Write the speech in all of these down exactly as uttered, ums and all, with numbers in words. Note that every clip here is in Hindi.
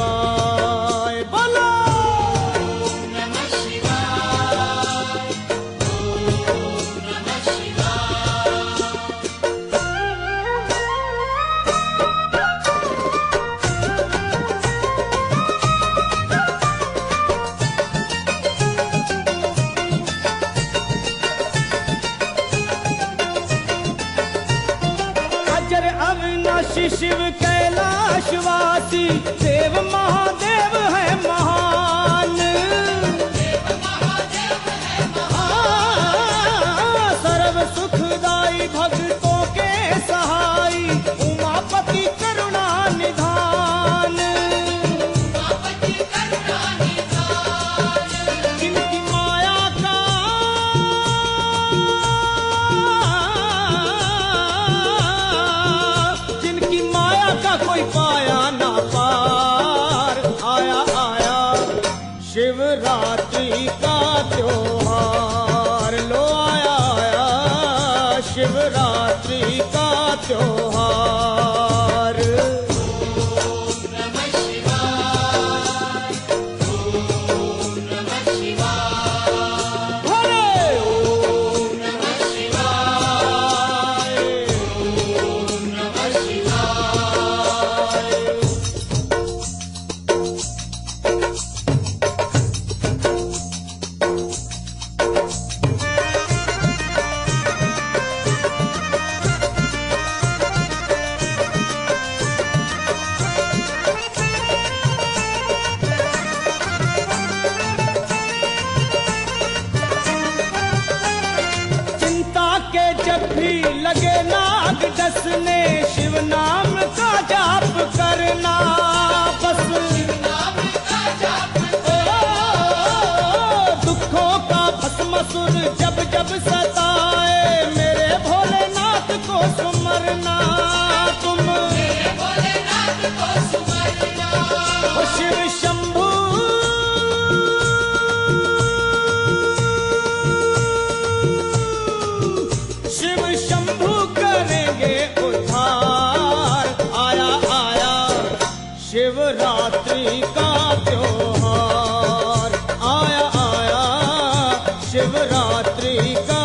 शिवाय। बोलो ओम नमः शिवाय, ओम नमः शिवाय। अजर अविनाशी शिव कैलाशवासी, देव महादेव है महान। देव महादेव है हाँ, सर्व सुखदाई भक्तों के सहाई, उमापति करुणा निधान। उमापति करुणा निधान। जिनकी माया का जिनकी माया का कोई पाया ना पार, आया आया शिवरात्रि का त्योहार। लो आया आया शिवरात्रि का त्योहार। ओम नमः शिवाय, ओम नमः शिवाय। भोले ओम नमः शिवाय, ओम नमः शिवाय। चिंता के जब भी लगे नाग डसने, शिव नाम का जाप करना बस। नाम का जाप ओ, दुखों का भस्मासुर जब जब सताए, मेरे भोलेनाथ को सुमरना तुम। मेरे भोलेनाथ को सुमरना। ओ शिव शंभू शिव शंभू करेंगे उद्धार। आया आया शिवरात्रि का त्योहार। आया आया शिवरात्रि का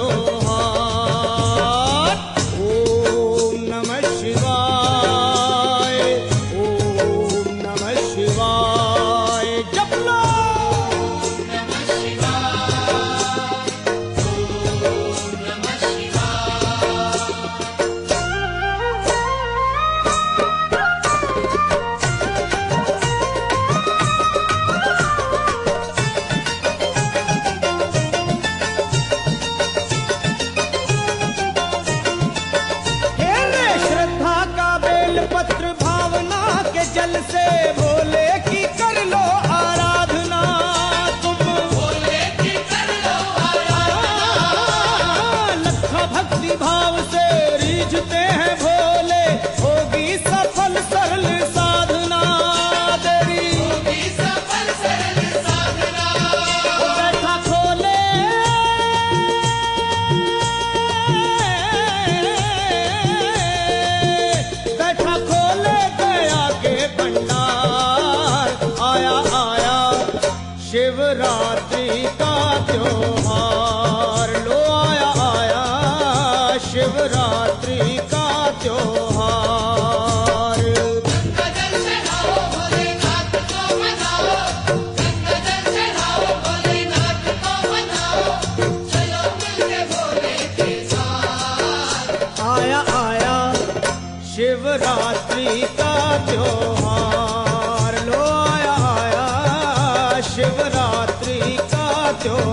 त्योहार। ओम नमः शिवाय, ओम नमः शिवाय। जप लो नमः शिवाय, ओम नमः शिवाय। हे रे श्रद्धा का बेलपत्र भावना के जल से, भोले की कर लो आराधना तुम। भोले की कर लो आराधना। लखा भक्ति भाव से रीझते हैं भोले, होगी सफल सरल साधना तेरी। होगी सफल सरल साधना। वो बैठा खोले बैठा खोले दया के भंडार। आया आया शिवरात्रि का त्योहार। लो आया आया शिवरात्रि का त्योहार। गंगा जल चढ़ाओ भोलेनाथ को मनाओ। गंगा जल चढ़ाओ भोलेनाथ को मनाओ। चलो मिलके भोले के साथ। आया आया शिवरात्रि का त्योहार। लो आया आया शिवरात्रि का त्योहार।